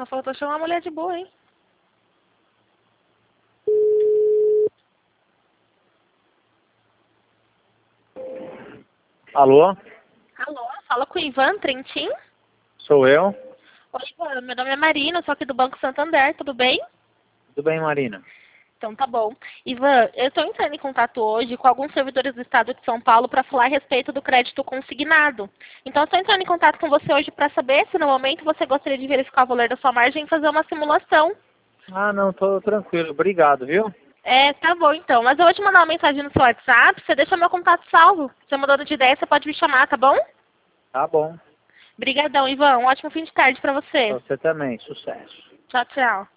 Só faltou chamar uma mulher de boa, hein? Alô? Alô, fala com o Ivan Trentin. Sou eu? Oi, Ivan, meu nome é Marina, sou aqui do Banco Santander, tudo bem? Tudo bem, Marina? Então tá bom. Ivan, eu estou entrando em contato hoje com alguns servidores do Estado de São Paulo para falar a respeito do crédito consignado. Então eu estou entrando em contato com você hoje para saber se no momento você gostaria de verificar o valor da sua margem e fazer uma simulação. Ah, não, tô tranquilo. Obrigado, viu? Tá bom então. Mas eu vou te mandar uma mensagem no seu WhatsApp, você deixa meu contato salvo. Se você mudou de ideia, você pode me chamar, tá bom? Tá bom. Obrigadão, Ivan. Um ótimo fim de tarde para você. Pra você também. Sucesso. Tchau, tchau.